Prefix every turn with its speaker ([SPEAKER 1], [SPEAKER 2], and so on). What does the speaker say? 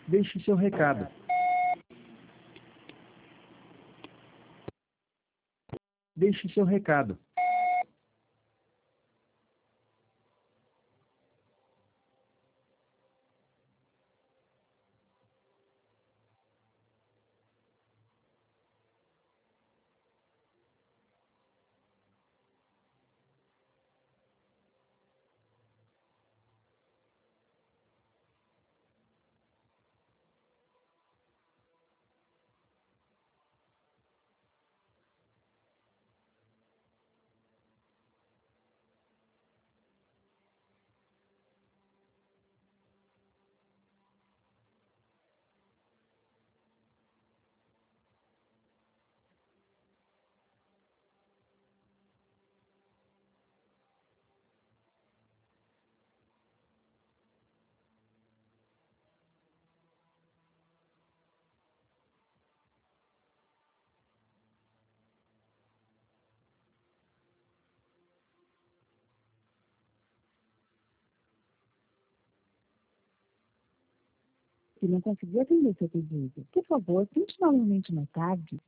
[SPEAKER 1] Deixe seu recado. Deixe seu recado.
[SPEAKER 2] Se não conseguiu atender seu pedido, por favor, tente novamente mais tarde.